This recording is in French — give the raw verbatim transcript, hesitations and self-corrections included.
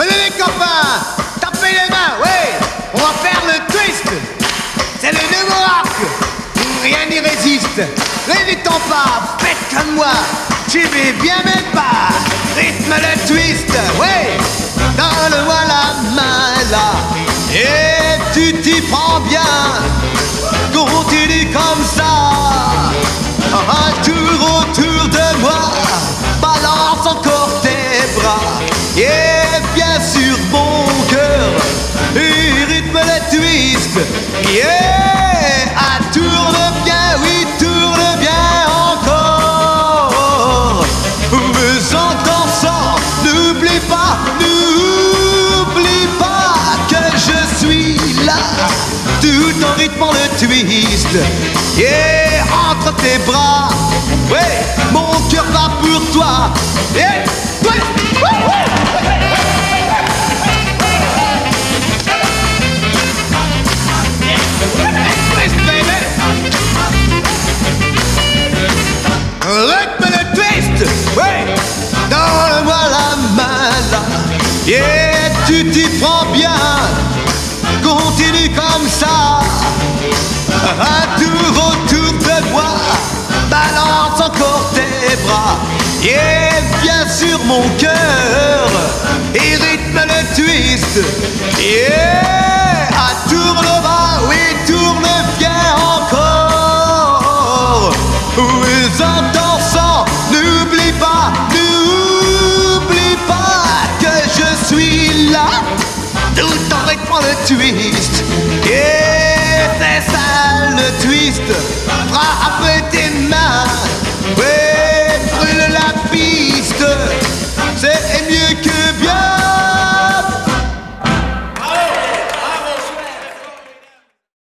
Allez les copains, tapez les mains, ouais. On va faire le twist. C'est le nouveau arc. Rien n'y résiste. Levez ton pas, faites comme moi. Tu vais bien mettre pas. Rythme le twist, ouais. Donne-moi la main là. Et tu t'y prends bien. Continue comme ça. Un tour autour de moi. Balance encore tes bras. Et bien sûr mon cœur. Et rythme le twist. Yeah. Ah, tourne bien, oui, tourne bien encore. Mais en dansant, n'oublie pas, n'oublie pas que je suis là. Tout en rythmant le twist. Et entre tes bras, ouais, mon cœur bat pour toi. Et ouais, ouais, ouais. Rythme le twist, ouais. Donne-moi la main là. Et tu t'y prends bien. Continue comme ça. Un tour autour de moi. Balance encore tes bras. Et bien sûr mon cœur. Et rythme le twist. Yeah. Ah, tourne bas, oui, tourne bien encore. Oui, en dansant, n'oublie pas, n'oublie pas que je suis là. Tout en rythmant le twist. Et c'est ça le twist. Frappe